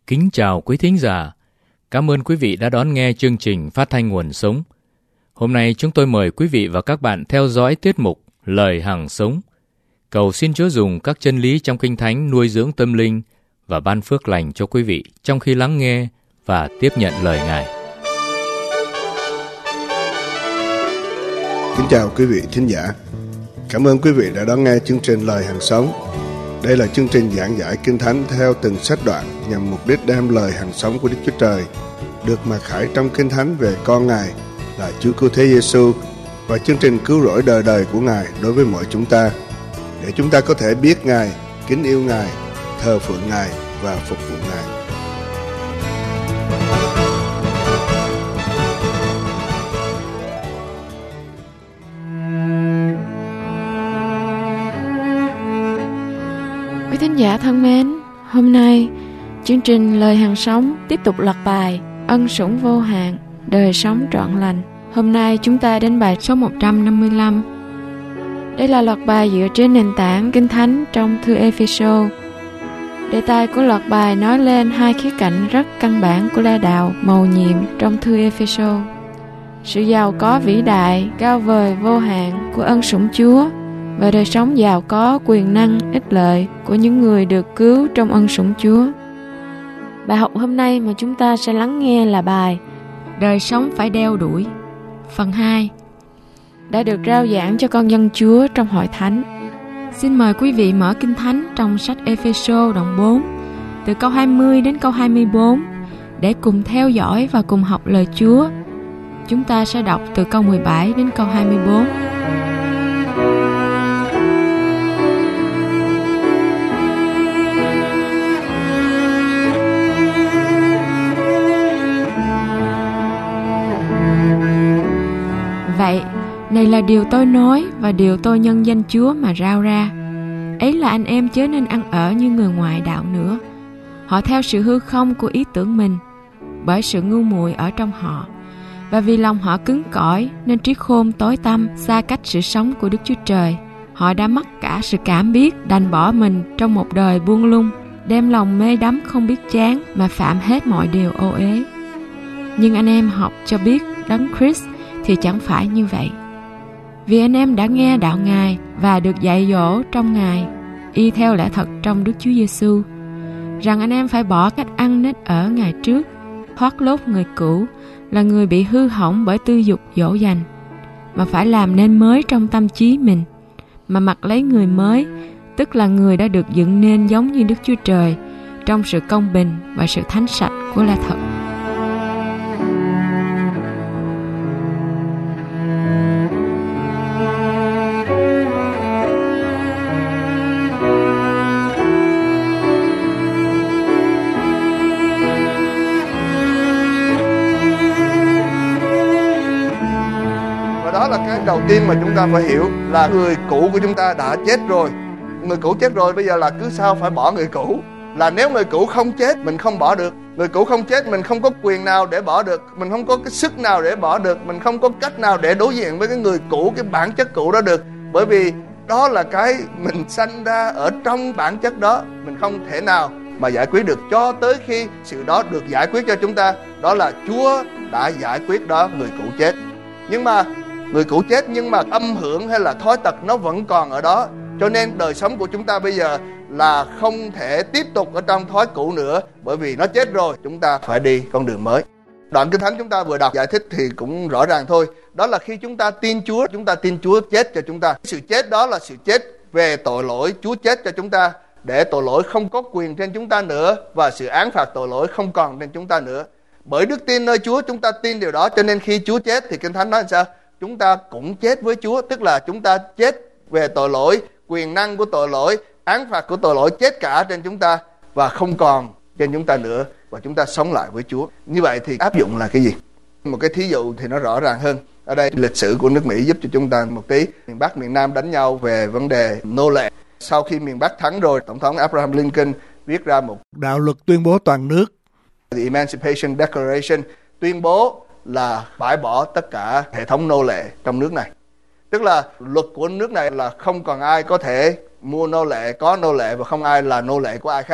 Kính chào quý thính giả. Cảm ơn quý vị đã đón nghe chương trình Phát thanh Nguồn Sống. Hôm nay chúng tôi mời quý vị và các bạn theo dõi tiết mục Lời Hằng Sống. Cầu xin Chúa dùng các chân lý trong Kinh Thánh nuôi dưỡng tâm linh và ban phước lành cho quý vị trong khi lắng nghe và tiếp nhận lời Ngài. Kính chào quý vị thính giả. Cảm ơn quý vị đã đón nghe chương trình Lời Hằng Sống. Đây là chương trình giảng giải Kinh Thánh theo từng sách đoạn nhằm mục đích đem lời hằng sống của Đức Chúa Trời được mặc khải trong Kinh Thánh về con Ngài là Chúa Cứu Thế Giêsu và chương trình cứu rỗi đời đời của Ngài đối với mọi chúng ta, để chúng ta có thể biết Ngài, kính yêu Ngài, thờ phượng Ngài và phục vụ Ngài. Quý thính giả thân mến, hôm nay chương trình Lời Hằng Sống tiếp tục loạt bài Ân Sủng Vô Hạn, Đời Sống Trọn Lành. Hôm nay chúng ta đến bài số 155. Đây là loạt bài dựa trên nền tảng Kinh Thánh trong thư Ê-phê-sô. Đề tài của loạt bài nói lên hai khía cạnh rất căn bản của la đạo mầu nhiệm trong thư Ê-phê-sô: sự giàu có vĩ đại, cao vời, vô hạn của ân sủng Chúa và đời sống giàu có, quyền năng, ích lợi của những người được cứu trong ân sủng Chúa. Bài học hôm nay mà chúng ta sẽ lắng nghe là bài Đời sống phải đeo đuổi, phần 2, đã được rao giảng cho con dân Chúa trong hội thánh. Xin mời quý vị mở Kinh Thánh trong sách Ê-phê-sô đoạn 4, từ câu 20 đến câu 24, để cùng theo dõi và cùng học lời Chúa. Chúng ta sẽ đọc từ câu 17 đến câu 24. Vậy, này là điều tôi nói và điều tôi nhân danh Chúa mà rao ra. Ấy là anh em chớ nên ăn ở như người ngoại đạo nữa. Họ theo sự hư không của ý tưởng mình, bởi sự ngu muội ở trong họ. Và vì lòng họ cứng cỏi nên trí khôn tối tăm, xa cách sự sống của Đức Chúa Trời. Họ đã mất cả sự cảm biết, đành bỏ mình trong một đời buông lung, đem lòng mê đắm không biết chán mà phạm hết mọi điều ô uế. Nhưng anh em học cho biết Đấng Christ thì chẳng phải như vậy. Vì anh em đã nghe đạo Ngài và được dạy dỗ trong Ngài, y theo lẽ thật trong Đức Chúa Giêsu, rằng anh em phải bỏ cách ăn nết ở ngày trước, thoát lốt người cũ là người bị hư hỏng bởi tư dục dỗ dành, mà phải làm nên mới trong tâm trí mình, mà mặc lấy người mới, tức là người đã được dựng nên giống như Đức Chúa Trời trong sự công bình và sự thánh sạch của lẽ thật. Đó là cái đầu tiên mà chúng ta phải hiểu, là người cũ của chúng ta đã chết rồi. Người cũ chết rồi, bây giờ là cứ sao phải bỏ người cũ. Là nếu người cũ không chết, mình không bỏ được. Người cũ không chết, mình không có quyền nào để bỏ được. Mình không có cái sức nào để bỏ được. Mình không có cách nào để đối diện với cái người cũ, cái bản chất cũ đó được. Bởi vì đó là cái mình sanh ra ở trong bản chất đó. Mình không thể nào mà giải quyết được cho tới khi sự đó được giải quyết cho chúng ta. Đó là Chúa đã giải quyết đó, người cũ chết. Nhưng mà người cũ chết, nhưng mà âm hưởng hay là thói tật nó vẫn còn ở đó. Cho nên đời sống của chúng ta bây giờ là không thể tiếp tục ở trong thói cũ nữa, bởi vì nó chết rồi, chúng ta phải đi con đường mới. Đoạn Kinh Thánh chúng ta vừa đọc giải thích thì cũng rõ ràng thôi. Đó là khi chúng ta tin Chúa chết cho chúng ta. Sự chết đó là sự chết về tội lỗi. Chúa chết cho chúng ta để tội lỗi không có quyền trên chúng ta nữa, và sự án phạt tội lỗi không còn trên chúng ta nữa. Bởi đức tin nơi Chúa, chúng ta tin điều đó, cho nên khi Chúa chết thì Kinh Thánh nói sao? Chúng ta cũng chết với Chúa, tức là chúng ta chết về tội lỗi, quyền năng của tội lỗi, án phạt của tội lỗi chết cả trên chúng ta và không còn trên chúng ta nữa, và chúng ta sống lại với Chúa. Như vậy thì áp dụng là cái gì? Một cái thí dụ thì nó rõ ràng hơn. Ở đây lịch sử của nước Mỹ giúp cho chúng ta một tí. Miền Bắc, miền Nam đánh nhau về vấn đề nô lệ. Sau khi miền Bắc thắng rồi, Tổng thống Abraham Lincoln viết ra một đạo luật tuyên bố toàn nước, The Emancipation Declaration, tuyên bố là bãi bỏ tất cả hệ thống nô lệ trong nước này. Tức là luật của nước này là không còn ai có thể mua nô lệ, có nô lệ, và không ai là nô lệ của ai khác.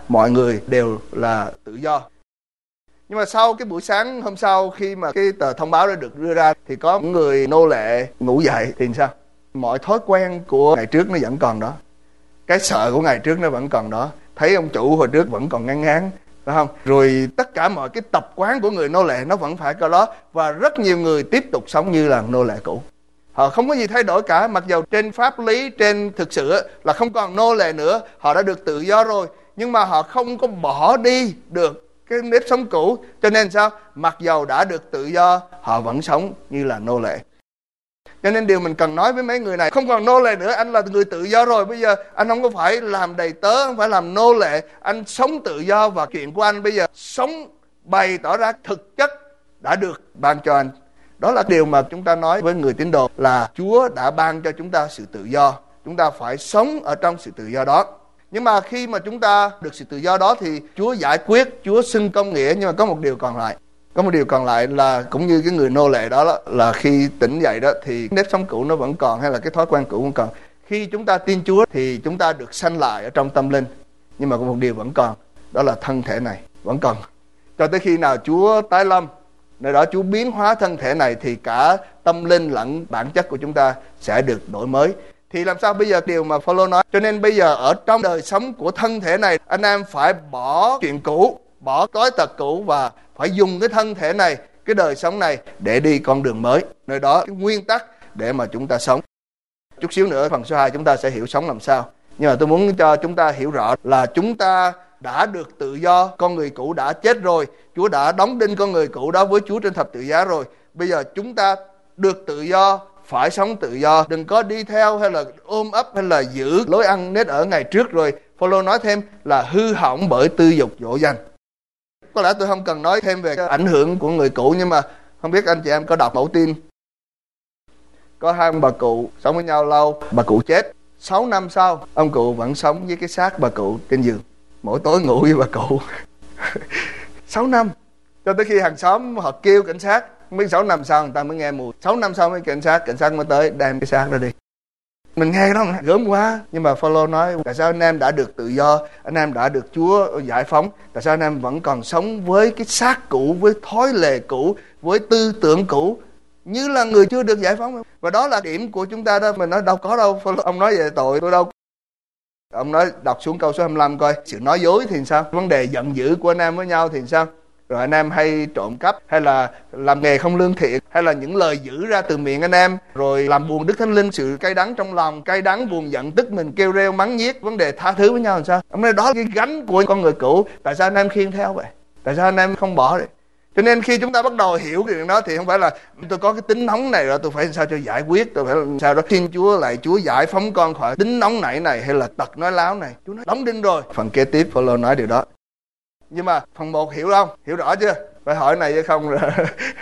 mọi người đều là tự do. Nhưng mà sau cái buổi sáng hôm sau, khi mà cái tờ thông báo đã được đưa ra, thì có người nô lệ ngủ dậy thì sao? Mọi thói quen của ngày trước nó vẫn còn đó, cái sợ của ngày trước nó vẫn còn đó, thấy ông chủ hồi trước vẫn còn ngán ngán, phải không? Rồi tất cả mọi cái tập quán của người nô lệ nó vẫn phải có đó, và rất nhiều người tiếp tục sống như là nô lệ cũ. Họ không có gì thay đổi cả, mặc dầu trên pháp lý, trên thực sự là không còn nô lệ nữa, họ đã được tự do rồi, nhưng mà họ không có bỏ đi được cái nếp sống cũ. Cho nên sao? Mặc dầu đã được tự do, họ vẫn sống như là nô lệ. Cho nên điều mình cần nói với mấy người này, không còn nô lệ nữa, anh là người tự do rồi. Bây giờ anh không có phải làm đầy tớ, không phải làm nô lệ, anh sống tự do, và chuyện của anh bây giờ sống bày tỏ ra thực chất đã được ban cho anh. Đó là điều mà chúng ta nói với người tín đồ, là Chúa đã ban cho chúng ta sự tự do. Chúng ta phải sống ở trong sự tự do đó. Nhưng mà khi mà chúng ta được sự tự do đó thì Chúa giải quyết, Chúa xưng công nghĩa. Nhưng mà có một điều còn lại. Có một điều còn lại là cũng như cái người nô lệ đó, là khi tỉnh dậy đó thì nếp sống cũ nó vẫn còn, hay là cái thói quen cũ vẫn còn. Khi chúng ta tin Chúa thì chúng ta được sanh lại ở trong tâm linh. Nhưng mà có một điều vẫn còn, đó là thân thể này vẫn còn. Cho tới khi nào Chúa tái lâm, nơi đó Chúa biến hóa thân thể này, thì cả tâm linh lẫn bản chất của chúng ta sẽ được đổi mới. Thì làm sao bây giờ điều mà Phaolô nói? Cho nên bây giờ ở trong đời sống của thân thể này, anh em phải bỏ chuyện cũ, bỏ tối tật cũ, và phải dùng cái thân thể này, cái đời sống này để đi con đường mới. Nơi đó cái nguyên tắc để mà chúng ta sống. Chút xíu nữa phần số 2 chúng ta sẽ hiểu sống làm sao. Nhưng mà tôi muốn cho chúng ta hiểu rõ là chúng ta đã được tự do, con người cũ đã chết rồi. Chúa đã đóng đinh con người cũ đó với Chúa trên thập tự giá rồi. Bây giờ chúng ta được tự do, phải sống tự do, đừng có đi theo hay là ôm ấp hay là giữ lối ăn nết ở ngày trước. Rồi Phaolô nói thêm là hư hỏng bởi tư dục dỗ dành. Có lẽ tôi không cần nói thêm về cái ảnh hưởng của người cũ, nhưng mà không biết anh chị em có đọc mẫu tin. Có hai ông bà cụ sống với nhau lâu, bà cụ chết, 6 năm sau ông cụ vẫn sống với cái xác bà cụ trên giường, mỗi tối ngủ với bà cụ. 6 năm, cho tới khi hàng xóm họ kêu cảnh sát. Không biết 6 năm sau người ta mới nghe mùi. 6 năm sau mới cảnh sát mới tới đem cái xác đó đi. Mình nghe cái đó gớm quá. Nhưng mà Phaolô nói tại sao anh em đã được tự do, anh em đã được Chúa giải phóng, tại sao anh em vẫn còn sống với cái xác cũ, với thói lệ cũ, với tư tưởng cũ, như là người chưa được giải phóng. Và đó là điểm của chúng ta đó. Mình nói đâu có đâu. Phaolô, ông nói về tội tôi đâu. Ông nói đọc xuống câu số 25 coi. Sự nói dối thì sao? Vấn đề giận dữ của anh em với nhau thì sao? Rồi anh em hay trộm cắp, hay là làm nghề không lương thiện, hay là những lời dữ ra từ miệng anh em, rồi làm buồn Đức Thánh Linh, sự cay đắng trong lòng, cay đắng buồn giận tức mình, kêu reo mắng nhiếc. Vấn đề tha thứ với nhau làm sao? Ông nói đó cái gánh của con người cũ. Tại sao anh em khiêng theo vậy? Tại sao anh em không bỏ đi? Cho nên khi chúng ta bắt đầu hiểu cái chuyện đó thì không phải là tôi có cái tính nóng này rồi tôi phải làm sao cho giải quyết, tôi phải làm sao đó xin Chúa lại Chúa giải phóng con khỏi tính nóng nảy này hay là tật nói láo này. Chúa nói đóng đinh rồi. Phần kế tiếp Phaolô nói điều đó. Nhưng mà phần 1 hiểu không? Hiểu rõ chưa? Phải hỏi này chứ không là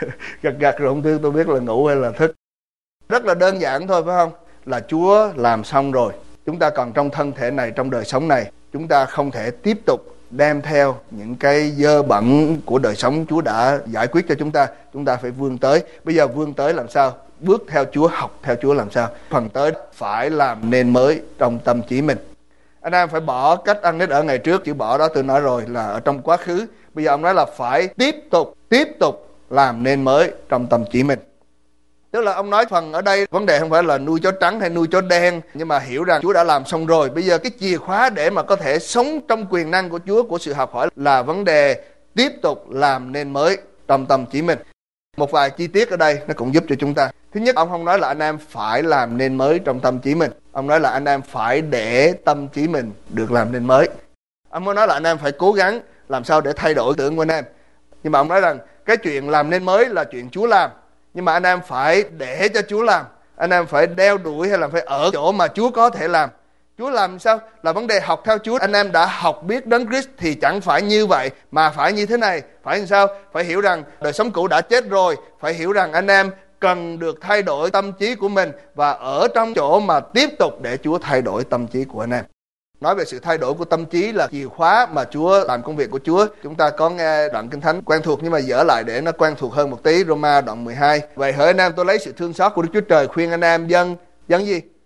gật rồi không thương tôi biết là ngủ hay là thức. Rất là đơn giản thôi phải không? Là Chúa làm xong rồi. Chúng ta còn trong thân thể này, trong đời sống này, chúng ta không thể tiếp tục đem theo những cái dơ bẩn của đời sống Chúa đã giải quyết cho chúng ta. Chúng ta phải vươn tới. Bây giờ vươn tới làm sao? Bước theo Chúa, học theo Chúa làm sao? Phần tới phải làm nên mới trong tâm trí mình. Anh em phải bỏ cách ăn nết ở ngày trước. Chữ bỏ đó tôi nói rồi là ở trong quá khứ. Bây giờ ông nói là phải tiếp tục làm nên mới trong tâm trí mình. Tức là ông nói phần ở đây vấn đề không phải là nuôi chó trắng hay nuôi chó đen, nhưng mà hiểu rằng Chúa đã làm xong rồi. Bây giờ cái chìa khóa để mà có thể sống trong quyền năng của Chúa, của sự học hỏi là vấn đề tiếp tục làm nên mới trong tâm trí mình. Một vài chi tiết ở đây nó cũng giúp cho chúng ta. Thứ nhất, ông không nói là anh em phải làm nên mới trong tâm trí mình. Ông nói là anh em phải để tâm trí mình được làm nên mới. Ông mới nói là anh em phải cố gắng làm sao để thay đổi tưởng của anh em. Nhưng mà ông nói rằng cái chuyện làm nên mới là chuyện Chúa làm. Nhưng mà anh em phải để cho Chúa làm. Anh em phải đeo đuổi hay là phải ở chỗ mà Chúa có thể làm. Chúa làm sao? Là vấn đề học theo Chúa. Anh em đã học biết Đấng Christ thì chẳng phải như vậy, mà phải như thế này. Phải làm sao? Phải hiểu rằng đời sống cũ đã chết rồi. Phải hiểu rằng anh em cần được thay đổi tâm trí của mình, và ở trong chỗ mà tiếp tục để Chúa thay đổi tâm trí của anh em. Nói về sự thay đổi của tâm trí là chìa khóa mà Chúa làm công việc của Chúa. Chúng ta có nghe đoạn Kinh Thánh quen thuộc nhưng mà dở lại để nó quen thuộc hơn một tí. Roma đoạn 12. Vậy hỡi anh em, tôi lấy sự thương xót của Đức Chúa Trời khuyên anh em dâng gì?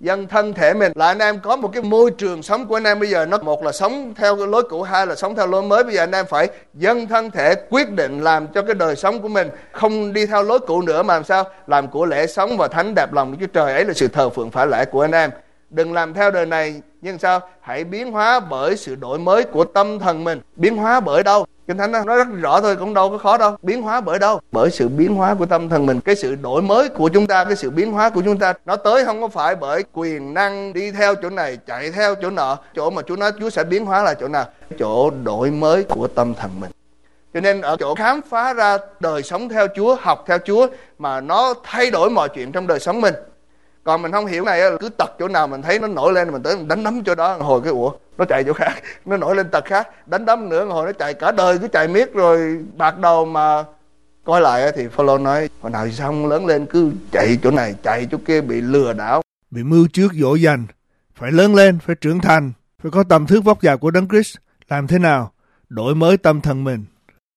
Dâng thân thể mình là anh em có một cái môi trường sống của anh em bây giờ nó một là sống theo cái lối cũ, hai là sống theo lối mới. Bây giờ anh em phải dâng thân thể, quyết định làm cho cái đời sống của mình không đi theo lối cũ nữa, mà làm sao làm của lễ sống và thánh đẹp lòng Đức Chúa Trời. Ấy là sự thờ phượng phải lẽ của anh em. Đừng làm theo đời này, nhưng sao? Hãy biến hóa bởi sự đổi mới của tâm thần mình. Biến hóa bởi đâu? Kinh Thánh nói rất rõ thôi, cũng đâu có khó đâu. Biến hóa bởi đâu? Bởi sự biến hóa của tâm thần mình. Cái sự đổi mới của chúng ta, cái sự biến hóa của chúng ta, nó tới không có phải bởi quyền năng đi theo chỗ này, chạy theo chỗ nọ. Chỗ mà Chúa nói Chúa sẽ biến hóa là chỗ nào? Chỗ đổi mới của tâm thần mình. Cho nên ở chỗ khám phá ra đời sống theo Chúa, học theo Chúa mà nó thay đổi mọi chuyện trong đời sống mình. Còn mình không hiểu này, cứ tật chỗ nào mình thấy nó nổi lên, mình tới mình đánh đấm chỗ đó, hồi cái nó chạy chỗ khác, nó nổi lên tật khác, đánh đấm nữa, hồi nó chạy cả đời cứ chạy miết, rồi bạc đầu mà coi lại thì Phaolô nói hồi nào xong lớn lên cứ chạy chỗ này, chạy chỗ kia, bị lừa đảo, bị mưu trước dỗ dành. Phải lớn lên, phải trưởng thành, phải có tầm thước vóc dáng của Đấng Christ. Làm thế nào? Đổi mới tâm thần mình.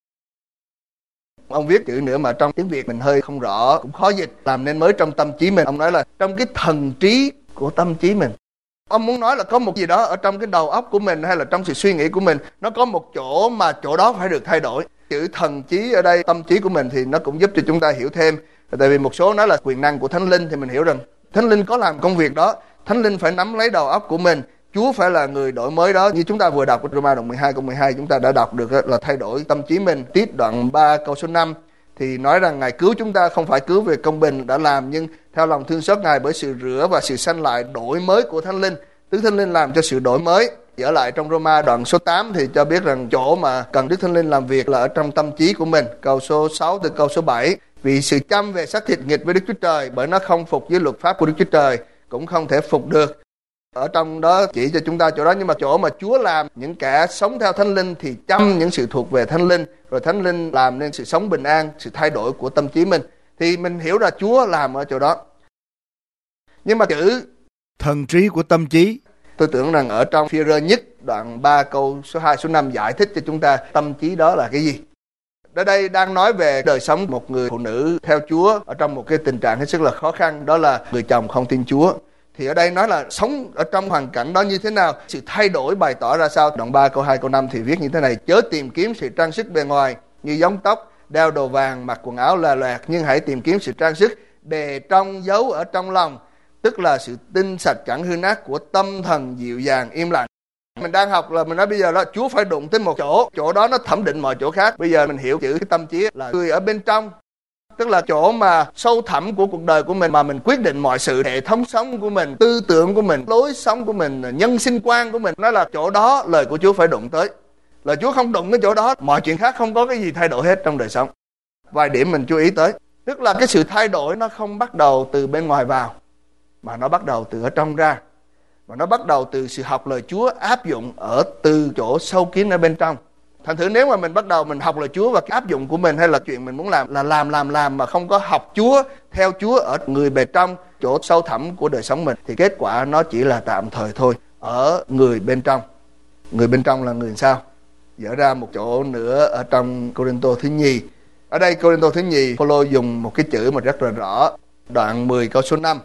Ông viết chữ nữa mà trong tiếng Việt mình hơi không rõ, cũng khó dịch. Làm nên mới trong tâm trí mình. Ông nói là trong cái thần trí của tâm trí mình. Ông muốn nói là có một gì đó ở trong cái đầu óc của mình hay là trong sự suy nghĩ của mình, nó có một chỗ mà chỗ đó phải được thay đổi. Chữ thần trí ở đây, tâm trí của mình, thì nó cũng giúp cho chúng ta hiểu thêm. Tại vì một số nói là quyền năng của Thánh Linh, thì mình hiểu rằng Thánh Linh có làm công việc đó. Thánh Linh phải nắm lấy đầu óc của mình. Chúa phải là người đổi mới đó. Như chúng ta vừa đọc của Roma đoạn 12 câu 12, chúng ta đã đọc được là thay đổi tâm trí mình. Tít đoạn 3 câu số 5 thì nói rằng Ngài cứu chúng ta không phải cứu về công bình đã làm, nhưng theo lòng thương xót Ngài bởi sự rửa và sự sanh lại đổi mới của Thánh Linh. Đức Thánh Linh làm cho sự đổi mới. Trở lại trong Roma đoạn số 8 thì cho biết rằng chỗ mà cần Đức Thánh Linh làm việc là ở trong tâm trí của mình. Câu số 6 từ câu số 7. Vì sự chăm về xác thịt nghịch với Đức Chúa Trời, bởi nó không phục với luật pháp của Đức Chúa Trời, cũng không thể phục được. Ở trong đó chỉ cho chúng ta chỗ đó, nhưng mà chỗ mà Chúa làm những kẻ sống theo Thánh Linh thì chăm những sự thuộc về Thánh Linh, rồi Thánh Linh làm nên sự sống bình an, sự thay đổi của tâm trí mình. Thì mình hiểu là Chúa làm ở chỗ đó. Nhưng mà chữ thần trí của tâm trí, tôi tưởng rằng ở trong Phi-rơ nhất đoạn 3 câu số 2 số 5 giải thích cho chúng ta tâm trí đó là cái gì. Ở đây đang nói về đời sống một người phụ nữ theo Chúa ở trong một cái tình trạng hết sức là khó khăn, đó là người chồng không tin Chúa. Thì ở đây nói là sống ở trong hoàn cảnh đó như thế nào, sự thay đổi bày tỏ ra sao. Đoạn 3 câu 2 câu 5 thì viết như thế này: chớ tìm kiếm sự trang sức bề ngoài như giống tóc, đeo đồ vàng, mặc quần áo là loẹt, nhưng hãy tìm kiếm sự trang sức bề trong giấu ở trong lòng, tức là sự tinh sạch chẳng hư nát của tâm thần dịu dàng im lặng. Mình đang học là mình nói bây giờ đó Chúa phải đụng tới một chỗ đó nó thẩm định mọi chỗ khác. Bây giờ mình hiểu chữ cái tâm trí là người ở bên trong, tức là chỗ mà sâu thẳm của cuộc đời của mình, mà mình quyết định mọi sự, hệ thống sống của mình, tư tưởng của mình, lối sống của mình, nhân sinh quan của mình. Nói là chỗ đó lời của Chúa phải đụng tới. Lời Chúa không đụng cái chỗ đó, mọi chuyện khác không có cái gì thay đổi hết trong đời sống. Vài điểm mình chú ý tới, tức là cái sự thay đổi nó không bắt đầu từ bên ngoài vào, mà nó bắt đầu từ ở trong ra. Và nó bắt đầu từ sự học lời Chúa áp dụng ở từ chỗ sâu kín ở bên trong. Thành thử nếu mà mình bắt đầu mình học lời Chúa và cái áp dụng của mình hay là chuyện mình muốn làm là làm mà không có học Chúa, theo Chúa ở người bề trong, chỗ sâu thẳm của đời sống mình, thì kết quả nó chỉ là tạm thời thôi ở người bên trong. Người bên trong là người sao? Dở ra một chỗ nữa ở trong Cô-rinh-tô thứ nhì. Ở đây Cô-rinh-tô thứ nhì, Phaolô dùng một cái chữ mà rất là rõ, đoạn 10 câu số 5.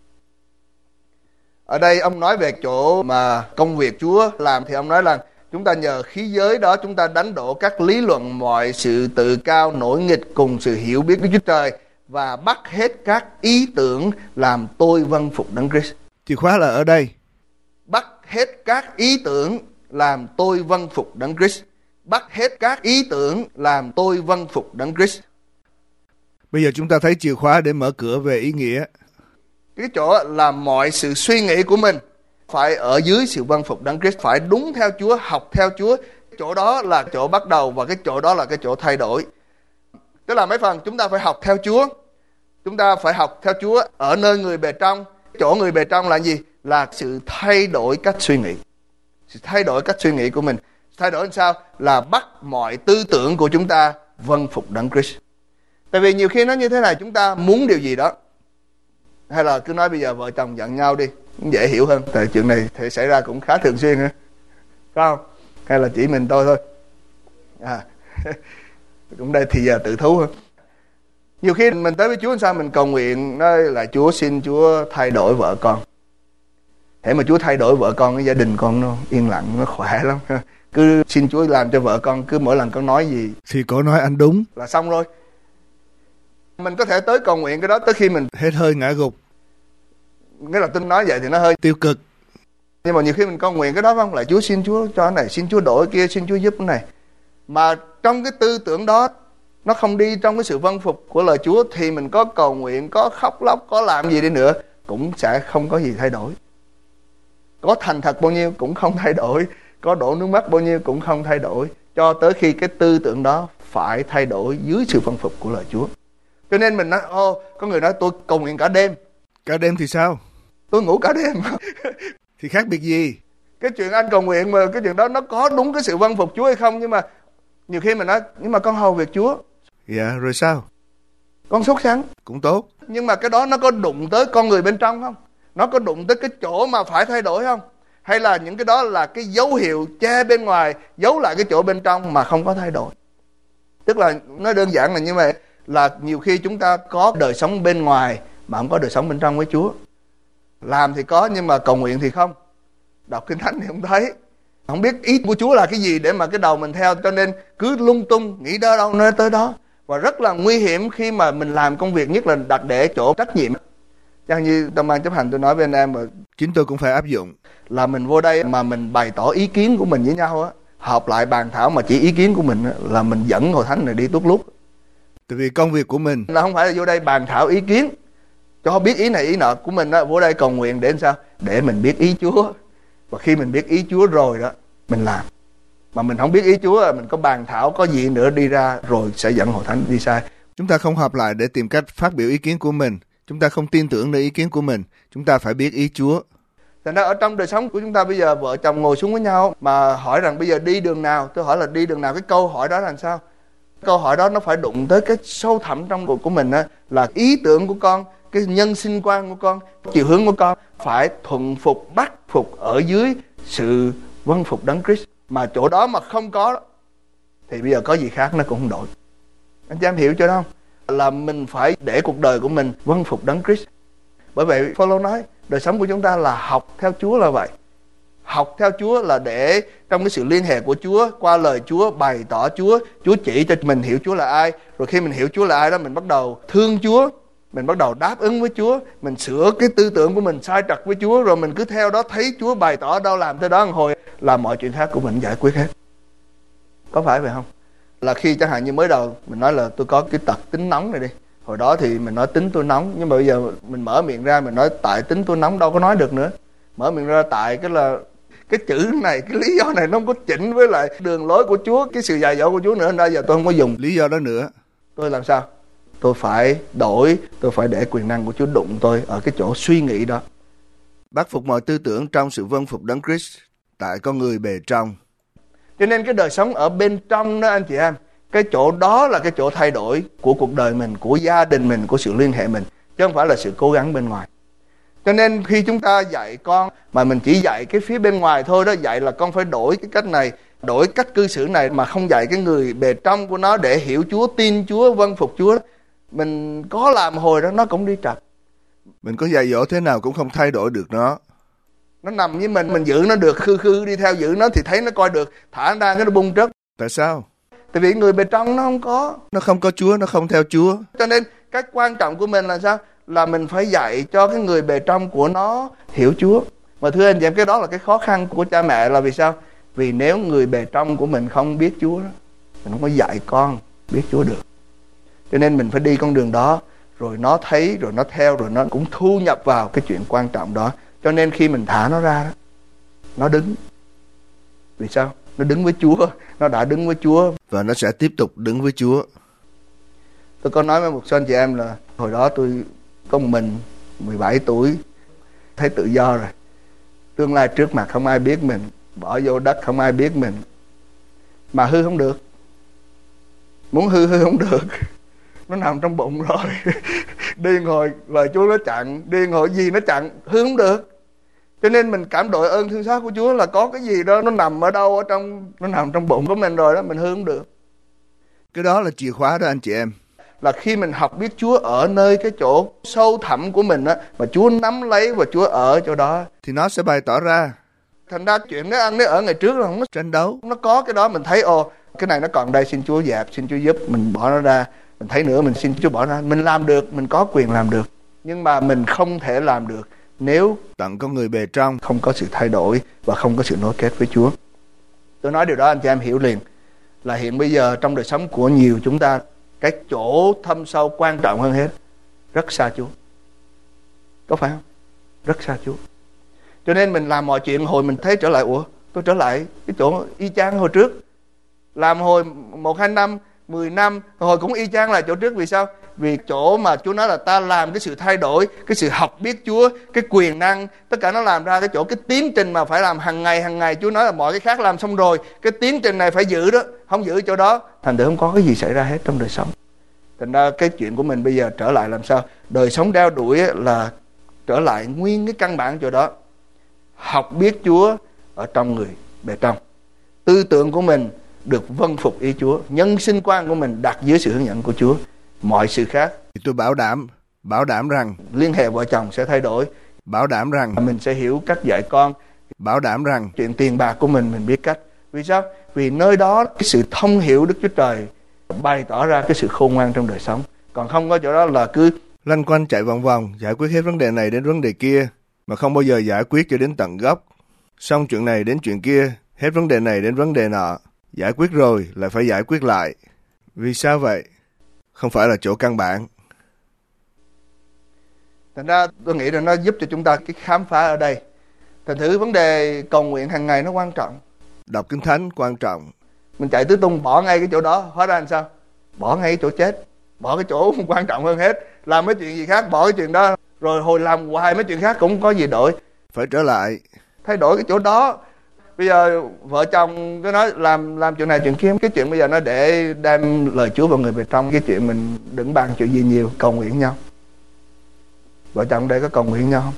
Ở đây ông nói về chỗ mà công việc Chúa làm, thì ông nói là chúng ta nhờ khí giới đó chúng ta đánh đổ các lý luận, mọi sự tự cao nổi nghịch cùng sự hiểu biết Đức Chúa Trời, và bắt hết các ý tưởng làm tôi vâng phục Đấng Christ. Chìa khóa là ở đây. Bắt hết các ý tưởng làm tôi vâng phục Đấng Christ. Bắt hết các ý tưởng làm tôi vâng phục Đấng Christ. Bây giờ chúng ta thấy chìa khóa để mở cửa về ý nghĩa. Cái chỗ là mọi sự suy nghĩ của mình phải ở dưới sự vâng phục Đấng Christ, phải đúng theo Chúa, học theo Chúa. Chỗ đó là chỗ bắt đầu và cái chỗ đó là cái chỗ thay đổi. Tức là mấy phần chúng ta phải học theo Chúa. Chúng ta phải học theo Chúa ở nơi người bề trong. Chỗ người bề trong là gì? Là sự thay đổi cách suy nghĩ. Sự thay đổi cách suy nghĩ của mình. Thay đổi làm sao? Là bắt mọi tư tưởng của chúng ta vâng phục Đấng Christ. Tại vì nhiều khi nó như thế này, chúng ta muốn điều gì đó, hay là cứ nói bây giờ vợ chồng giận nhau đi, dễ hiểu hơn. Tại chuyện này thể xảy ra cũng khá thường xuyên, phải không? Hay là chỉ mình tôi thôi? Cũng đây thì giờ tự thú hơn. Nhiều khi mình tới với Chúa sao mình cầu nguyện nói là Chúa xin Chúa thay đổi vợ con. Hễ mà Chúa thay đổi vợ con, cái gia đình con nó yên lặng, nó khỏe lắm. Cứ xin Chúa làm cho vợ con, cứ mỗi lần con nói gì Thì cổ nói anh đúng, là xong rồi. Mình có thể tới cầu nguyện cái đó tới khi mình hết hơi ngã gục, nghĩa là tôi nói vậy thì nó hơi tiêu cực. Nhưng mà nhiều khi mình cầu nguyện cái đó không, lại Chúa xin Chúa cho cái này, xin Chúa đổi kia, xin Chúa giúp cái này, mà trong cái tư tưởng đó nó không đi trong cái sự vâng phục của lời Chúa, thì mình có cầu nguyện, có khóc lóc, có làm gì đi nữa cũng sẽ không có gì thay đổi. Có thành thật bao nhiêu cũng không thay đổi, có đổ nước mắt bao nhiêu cũng không thay đổi, cho tới khi cái tư tưởng đó phải thay đổi dưới sự vâng phục của lời Chúa. Cho nên mình nói, có người nói tôi cầu nguyện cả đêm. Cả đêm thì sao? Tôi ngủ cả đêm. Thì khác biệt gì? Cái chuyện anh cầu nguyện mà cái chuyện đó nó có đúng cái sự vâng phục Chúa hay không? Nhưng mà nhiều khi mình nói, nhưng mà con hầu việc Chúa. Dạ, rồi sao? Con sốt sắng. Cũng tốt. Nhưng mà cái đó nó có đụng tới con người bên trong không? Nó có đụng tới cái chỗ mà phải thay đổi không? Hay là những cái đó là cái dấu hiệu che bên ngoài, giấu lại cái chỗ bên trong mà không có thay đổi? Tức là nó đơn giản là như vậy, là nhiều khi chúng ta có đời sống bên ngoài mà không có đời sống bên trong với Chúa. Làm thì có nhưng mà cầu nguyện thì không. Đọc Kinh Thánh thì không thấy. Không biết ý của Chúa là cái gì để mà cái đầu mình theo, cho nên cứ lung tung, nghĩ đó đâu nói tới đó. Và rất là nguy hiểm khi mà mình làm công việc, nhất là đặt để chỗ trách nhiệm. Chẳng như trong ban chấp hành tôi nói với anh em mà chính tôi cũng phải áp dụng, là mình vô đây mà mình bày tỏ ý kiến của mình với nhau á, họp lại bàn thảo mà chỉ ý kiến của mình á, là mình dẫn hội thánh này đi tuốt lút. Tại vì công việc của mình là không phải là vô đây bàn thảo ý kiến cho biết ý này ý nọ của mình á, vô đây cầu nguyện để làm sao? Để mình biết ý Chúa. Và khi mình biết ý Chúa rồi đó, mình làm. Mà mình không biết ý Chúa là mình có bàn thảo có gì nữa đi ra rồi sẽ dẫn hội thánh đi sai. Chúng ta không họp lại để tìm cách phát biểu ý kiến của mình. Chúng ta không tin tưởng nơi ý kiến của mình. Chúng ta phải biết ý Chúa. Thành ra ở trong đời sống của chúng ta bây giờ, vợ chồng ngồi xuống với nhau mà hỏi rằng bây giờ đi đường nào. Tôi hỏi là đi đường nào, cái câu hỏi đó là làm sao? Câu hỏi đó nó phải đụng tới cái sâu thẳm trong cuộc của mình á, là ý tưởng của con, cái nhân sinh quan của con, chiều hướng của con phải thuận phục, bắt phục ở dưới sự vâng phục Đấng Christ. Mà chỗ đó mà không có thì bây giờ có gì khác nó cũng không đổi. Anh chị em hiểu chưa không? Là mình phải để cuộc đời của mình vâng phục Đấng Christ. Bởi vậy Phaolô nói đời sống của chúng ta là học theo Chúa là vậy. Học theo Chúa là để trong cái sự liên hệ của Chúa, qua lời Chúa, bày tỏ Chúa, Chúa chỉ cho mình hiểu Chúa là ai. Rồi khi mình hiểu Chúa là ai đó, mình bắt đầu thương Chúa, mình bắt đầu đáp ứng với Chúa, mình sửa cái tư tưởng của mình sai trật với Chúa, rồi mình cứ theo đó, thấy Chúa bày tỏ đâu làm tới đó một hồi là mọi chuyện khác của mình giải quyết hết. Có phải vậy không? Là khi chẳng hạn như mới đầu mình nói là tôi có cái tật tính nóng này đi, hồi đó thì mình nói tính tôi nóng, nhưng mà bây giờ mình mở miệng ra mình nói tại tính tôi nóng đâu có nói được nữa. Mở miệng ra tại cái là cái chữ này, cái lý do này nó không có chỉnh với lại đường lối của Chúa, cái sự dạy dỗ của Chúa nữa, nên giờ tôi không có dùng lý do đó nữa. Tôi làm sao? Tôi phải đổi, tôi phải để quyền năng của Chúa đụng tôi ở cái chỗ suy nghĩ đó. Bắt phục mọi tư tưởng trong sự vâng phục Đấng Christ tại con người bề trong. Cho nên cái đời sống ở bên trong đó anh chị em, cái chỗ đó là cái chỗ thay đổi của cuộc đời mình, của gia đình mình, của sự liên hệ mình, chứ không phải là sự cố gắng bên ngoài. Cho nên khi chúng ta dạy con mà mình chỉ dạy cái phía bên ngoài thôi đó, dạy là con phải đổi cái cách này, đổi cách cư xử này, mà không dạy cái người bề trong của nó để hiểu Chúa, tin Chúa, vâng phục Chúa, mình có làm hồi đó nó cũng đi trật. Mình có dạy dỗ thế nào cũng không thay đổi được nó. Nó nằm với mình giữ nó được, khư đi theo giữ nó thì thấy nó coi được, thả nó ra nó bung trớt. Tại sao? Tại vì người bên trong nó không có. Nó không có Chúa, nó không theo Chúa. Cho nên cái quan trọng của mình là sao? Là mình phải dạy cho cái người bề trong của nó hiểu Chúa. Mà thưa anh chị em, cái đó là cái khó khăn của cha mẹ. Là vì sao? Vì nếu người bề trong của mình không biết Chúa đó, mình không có dạy con biết Chúa được. Cho nên mình phải đi con đường đó, rồi nó thấy, rồi nó theo, rồi nó cũng thu nhập vào cái chuyện quan trọng đó. Cho nên khi mình thả nó ra đó, nó đứng. Vì sao? Nó đứng với Chúa, nó đã đứng với Chúa. Và nó sẽ tiếp tục đứng với Chúa. Tôi có nói với một số anh chị em là hồi đó tôi có một mình, 17 tuổi, thấy tự do rồi. Tương lai trước mặt không ai biết mình, bỏ vô đất không ai biết mình. Mà hư không được. Muốn hư không được. Nó nằm trong bụng rồi. Đi ngồi lời Chúa nó chặn, đi ngồi gì nó chặn, hư không được. Cho nên mình cảm đội ơn thương xót của Chúa là có cái gì đó nó nằm ở đâu, ở trong, nó nằm trong bụng của mình rồi đó, mình hư không được. Cái đó là chìa khóa đó anh chị em. là khi mình học biết Chúa ở nơi cái chỗ sâu thẳm của mình á, mà Chúa nắm lấy và Chúa ở chỗ đó, thì nó sẽ bày tỏ ra. Thành ra chuyện nó ăn nó ở ngày trước là không có tranh đấu. Nó có cái đó mình thấy cái này nó còn đây, xin Chúa dẹp, xin Chúa giúp, mình bỏ nó ra. Mình thấy nữa mình xin Chúa bỏ nó ra. Mình làm được, mình có quyền làm được. Nhưng mà mình không thể làm được nếu tận con người bề trong không có sự thay đổi và không có sự nối kết với Chúa. Tôi nói điều đó anh chị em hiểu liền, là hiện bây giờ trong đời sống của nhiều chúng ta, cái chỗ thâm sâu quan trọng hơn hết, rất xa Chúa. Có phải không? Rất xa Chúa. Cho nên mình làm mọi chuyện hồi mình thấy trở lại, tôi trở lại cái chỗ y chang hồi trước. Làm hồi 1-2 năm, 10 năm, hồi cũng y chang lại chỗ trước. Vì sao? Vì chỗ mà Chúa nói là ta làm cái sự thay đổi, cái sự học biết Chúa, cái quyền năng, tất cả nó làm ra cái chỗ, cái tiến trình mà phải làm hàng ngày. Chúa nói là mọi cái khác làm xong rồi, cái tiến trình này phải giữ đó, không giữ chỗ đó, thành thử không có cái gì xảy ra hết trong đời sống. Thành ra cái chuyện của mình bây giờ trở lại làm sao? Đời sống đeo đuổi là trở lại nguyên cái căn bản chỗ đó. Học biết Chúa ở trong người bề trong. Tư tưởng của mình được vâng phục ý Chúa. Nhân sinh quan của mình đặt dưới sự hướng dẫn của Chúa. Mọi sự khác thì tôi bảo đảm rằng liên hệ vợ chồng sẽ thay đổi. Bảo đảm rằng mình sẽ hiểu cách dạy con. Bảo đảm rằng chuyện tiền bạc của mình biết cách. Vì sao? Vì nơi đó cái sự thông hiểu Đức Chúa Trời bày tỏ ra cái sự khôn ngoan trong đời sống. Còn không có chỗ đó là cứ lanh quanh chạy vòng vòng, giải quyết hết vấn đề này đến vấn đề kia, mà không bao giờ giải quyết cho đến tận gốc. Xong chuyện này đến chuyện kia, hết vấn đề này đến vấn đề nọ. Giải quyết rồi lại phải giải quyết lại. Vì sao vậy? Không phải là chỗ căn bản. Thành ra tôi nghĩ là nó giúp cho chúng ta cái khám phá ở đây. Thành thử vấn đề cầu nguyện hàng ngày nó quan trọng. Đọc Kinh Thánh quan trọng. Mình chạy tứ tung bỏ ngay cái chỗ đó, hóa ra làm sao? Bỏ ngay cái chỗ chết. Bỏ cái chỗ không quan trọng hơn hết. Làm mấy chuyện gì khác, bỏ cái chuyện đó. Rồi hồi làm hoài mấy chuyện khác cũng không có gì đổi. Phải trở lại. Thay đổi cái chỗ đó. Bây giờ vợ chồng cứ nói làm chuyện này chuyện kia. Cái chuyện bây giờ nó để đem lời Chúa vào người bề trong. Cái chuyện mình đừng bàn chuyện gì nhiều, cầu nguyện nhau. Vợ chồng đây có cầu nguyện nhau không?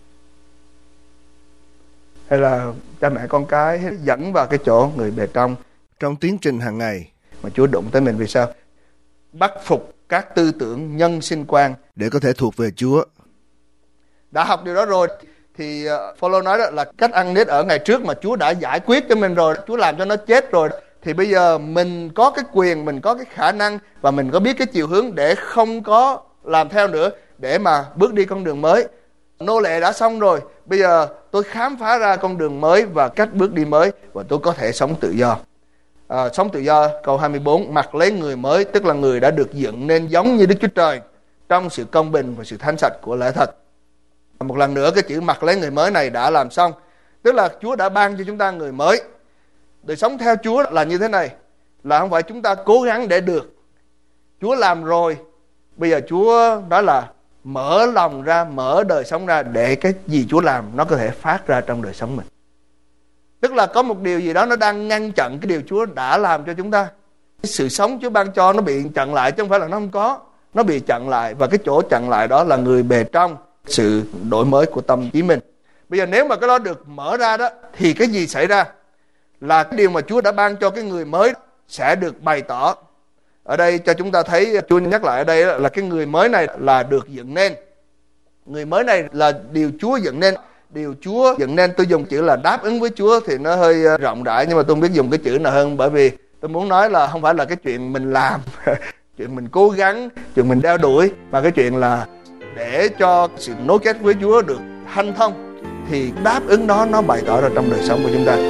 Hay là cha mẹ con cái dẫn vào cái chỗ người bề trong. Trong tiến trình hàng ngày mà Chúa đụng tới mình, vì sao? Bắt phục các tư tưởng nhân sinh quan để có thể thuộc về Chúa. Đã học điều đó rồi thì Phaolô nói đó là cách ăn nết ở ngày trước mà Chúa đã giải quyết cho mình rồi, Chúa làm cho nó chết rồi, thì bây giờ mình có cái quyền, mình có cái khả năng và mình có biết cái chiều hướng để không có làm theo nữa, để mà bước đi con đường mới. Nô lệ đã xong rồi, bây giờ tôi khám phá ra con đường mới và cách bước đi mới, và tôi có thể sống tự do. Sống tự do, câu 24, mặc lấy người mới, tức là người đã được dựng nên giống như Đức Chúa Trời trong sự công bình và sự thánh sạch của lẽ thật. Một lần nữa cái chữ mặc lấy người mới này đã làm xong, tức là Chúa đã ban cho chúng ta người mới. Đời sống theo Chúa là như thế này, là không phải chúng ta cố gắng để được. Chúa làm rồi, bây giờ Chúa nói là mở lòng ra, mở đời sống ra để cái gì Chúa làm nó có thể phát ra trong đời sống mình. Tức là có một điều gì đó nó đang ngăn chặn cái điều Chúa đã làm cho chúng ta. Cái sự sống Chúa ban cho nó bị chặn lại, chứ không phải là nó không có. Nó bị chặn lại, và cái chỗ chặn lại đó là người bề trong, sự đổi mới của tâm trí mình. Bây giờ nếu mà cái đó được mở ra đó, thì cái gì xảy ra? Là cái điều mà Chúa đã ban cho cái người mới sẽ được bày tỏ. Ở đây cho chúng ta thấy, Chúa nhắc lại ở đây là cái người mới này là được dựng nên. Người mới này là điều Chúa dựng nên. Điều Chúa dựng nên, tôi dùng chữ là đáp ứng với Chúa thì nó hơi rộng rãi, nhưng mà tôi không biết dùng cái chữ nào hơn, bởi vì tôi muốn nói là không phải là cái chuyện mình làm, chuyện mình cố gắng, chuyện mình đeo đuổi, mà cái chuyện là để cho sự nối kết với Chúa được hanh thông, thì đáp ứng đó nó bày tỏ ra trong đời sống của chúng ta.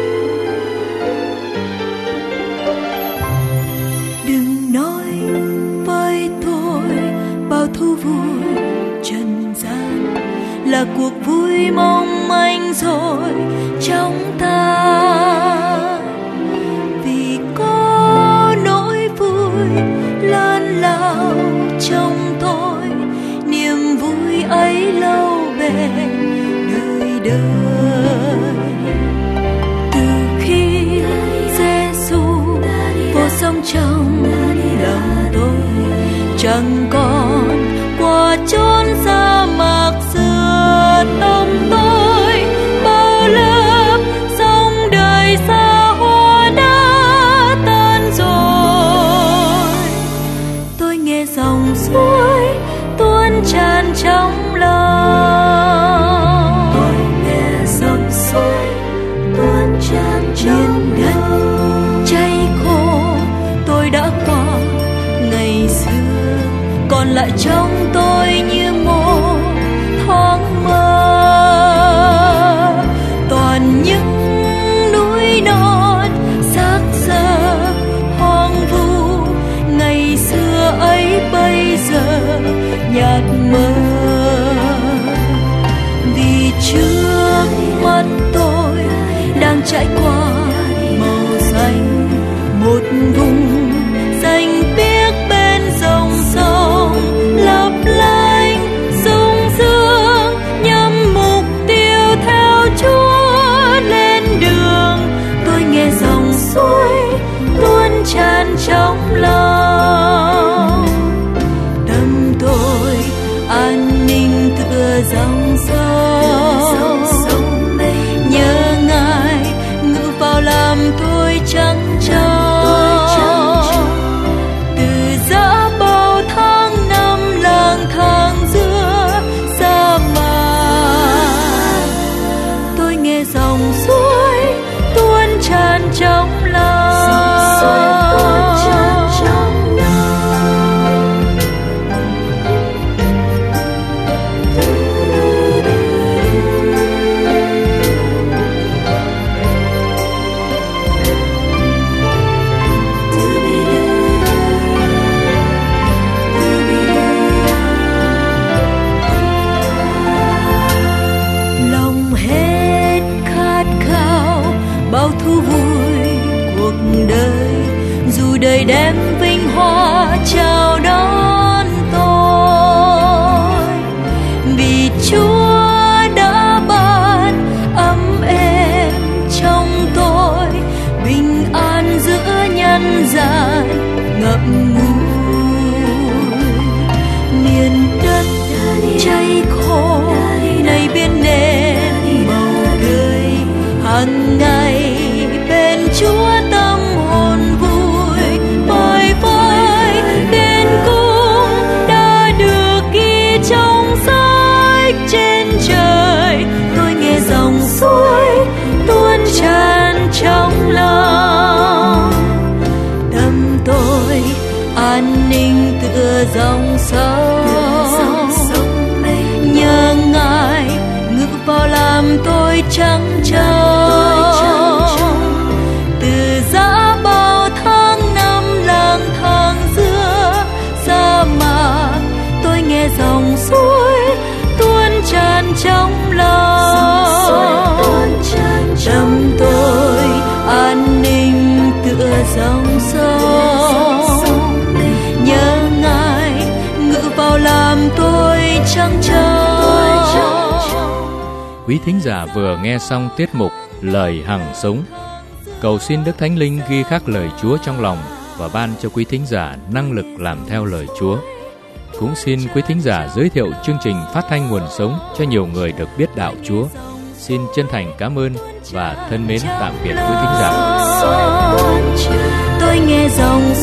Đừng nói với tôi bao thú vui trần gian là cuộc vui mong manh rồi trong ta, vì có nỗi vui lớn lao trong tôi, niềm vui ấy lâu bền đời đời. Từ khi Giêsu vô sống trong lòng tôi, chẳng còn qua chốn sa mạc xưa đông tôi, bao lớp sông đời xa hoa đã tan rồi. Tôi nghe dòng đã qua ngày xưa, còn lại trong tôi như một thoáng mơ. Toàn những núi non xác xơ hoang vu, ngày xưa ấy bây giờ nhạt mờ. Vì trước mắt tôi đang trải qua màu xanh, một vùng xanh biếc bên dòng sông lấp lánh sung sướng, nhằm mục tiêu theo Chúa lên đường. Tôi nghe dòng suối tuôn tràn trong lòng, tâm tôi an ninh tựa dòng sông. Nhớ Ngài ngự vào làm tôi trắng trâu, từ giã bao tháng năm lang thang giữa sa mạc. Tôi nghe dòng suối tuôn tràn trong lòng. Lòng hết khát khao bao thú vui cuộc đời, dù đời đem vinh hoa chào đón tôi. Vì Chúa đã ban ấm êm trong tôi, bình an giữa nhân gian ngậm ngùi. Miền đất cháy khô nay biến nên màu tươi, hàng ngày bên Chúa tâm hồn vui. Bởi với tên cung đã được ghi trong sách trên trời, tôi nghe dòng suối tuôn tràn trong lòng. Tâm tôi an ninh tựa dòng sông, nhờ Ngài ngự vào làm tôi trắng trâu. Từ giã bao tháng năm lang thang giữa sa mạc, tôi nghe dòng suối tuôn tràn trong lòng. Tâm tôi an ninh tựa dòng sông, nhờ Ngài ngự vào làm tôi trắng trâu. Quý thính giả vừa nghe xong tiết mục Lời Hằng Sống. Cầu xin Đức Thánh Linh ghi khắc lời Chúa trong lòng và ban cho quý thính giả năng lực làm theo lời Chúa. Cũng xin quý thính giả giới thiệu chương trình phát thanh nguồn sống cho nhiều người được biết đạo Chúa. Xin chân thành cảm ơn và thân mến tạm biệt quý thính giả. Tôi nghe dòng